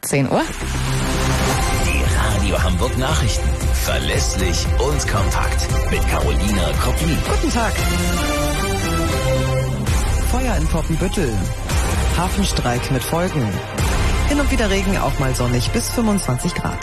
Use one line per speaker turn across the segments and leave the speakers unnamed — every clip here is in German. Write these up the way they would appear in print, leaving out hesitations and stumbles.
10 Uhr.
Die Radio Hamburg Nachrichten. Verlässlich und kompakt. Mit Carolina Koplin.
Guten Tag. Feuer in Poppenbüttel. Hafenstreik mit Folgen. Hin und wieder Regen, auch mal sonnig bis 25 Grad.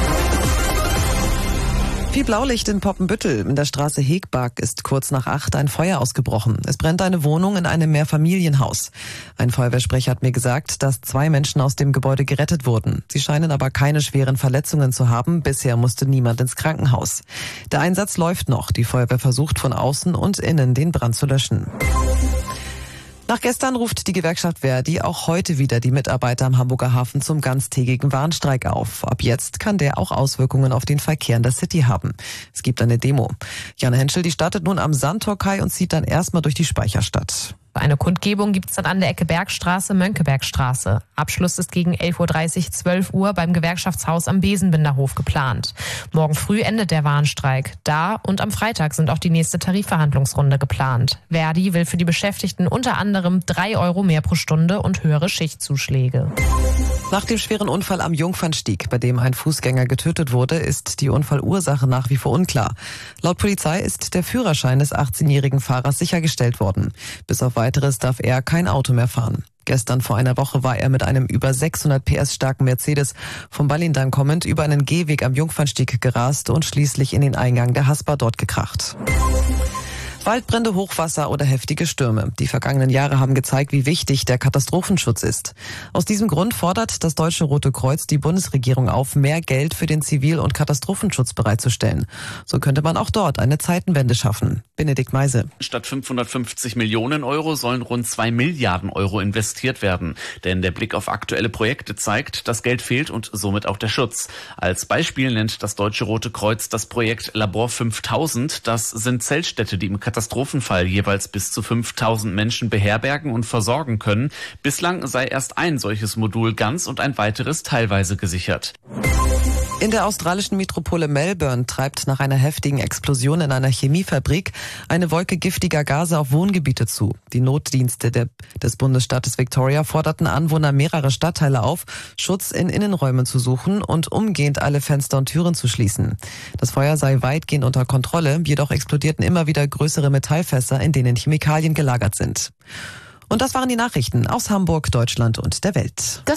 Viel Blaulicht in Poppenbüttel. In der Straße Hegbark ist kurz nach 8 ein Feuer ausgebrochen. Es brennt eine Wohnung in einem Mehrfamilienhaus. Ein Feuerwehrsprecher hat mir gesagt, dass 2 Menschen aus dem Gebäude gerettet wurden. Sie scheinen aber keine schweren Verletzungen zu haben. Bisher musste niemand ins Krankenhaus. Der Einsatz läuft noch. Die Feuerwehr versucht von außen und innen den Brand zu löschen. Nach gestern ruft die Gewerkschaft Verdi auch heute wieder die Mitarbeiter am Hamburger Hafen zum ganztägigen Warnstreik auf. Ab jetzt kann der auch Auswirkungen auf den Verkehr in der City haben. Es gibt eine Demo. Jana Henschel, die startet nun am Sandtorkai und zieht dann erstmal durch die Speicherstadt.
Eine Kundgebung gibt's dann an der Ecke Bergstraße, Mönckebergstraße. Abschluss ist gegen 11.30 Uhr, 12 Uhr beim Gewerkschaftshaus am Besenbinderhof geplant. Morgen früh endet der Warnstreik. Da und am Freitag sind auch die nächste Tarifverhandlungsrunde geplant. Verdi will für die Beschäftigten unter anderem 3 Euro mehr pro Stunde und höhere Schichtzuschläge.
Nach dem schweren Unfall am Jungfernstieg, bei dem ein Fußgänger getötet wurde, ist die Unfallursache nach wie vor unklar. Laut Polizei ist der Führerschein des 18-jährigen Fahrers sichergestellt worden. Bis auf Weiteres darf er kein Auto mehr fahren. Gestern vor einer Woche war er mit einem über 600 PS starken Mercedes vom Ballindan kommend über einen Gehweg am Jungfernstieg gerast und schließlich in den Eingang der Haspa dort gekracht. Waldbrände, Hochwasser oder heftige Stürme. Die vergangenen Jahre haben gezeigt, wie wichtig der Katastrophenschutz ist. Aus diesem Grund fordert das Deutsche Rote Kreuz die Bundesregierung auf, mehr Geld für den Zivil- und Katastrophenschutz bereitzustellen. So könnte man auch dort eine Zeitenwende schaffen. Benedikt Meise.
Statt 550 Millionen Euro sollen rund 2 Milliarden Euro investiert werden. Denn der Blick auf aktuelle Projekte zeigt, dass Geld fehlt und somit auch der Schutz. Als Beispiel nennt das Deutsche Rote Kreuz das Projekt Labor 5000. Das sind Zeltstädte, die im Katastrophenfall jeweils bis zu 5000 Menschen beherbergen und versorgen können. Bislang sei erst ein solches Modul ganz und ein weiteres teilweise gesichert.
In der australischen Metropole Melbourne treibt nach einer heftigen Explosion in einer Chemiefabrik eine Wolke giftiger Gase auf Wohngebiete zu. Die Notdienste des Bundesstaates Victoria forderten Anwohner mehrerer Stadtteile auf, Schutz in Innenräumen zu suchen und umgehend alle Fenster und Türen zu schließen. Das Feuer sei weitgehend unter Kontrolle, jedoch explodierten immer wieder größere Metallfässer, in denen Chemikalien gelagert sind. Und das waren die Nachrichten aus Hamburg, Deutschland und der Welt.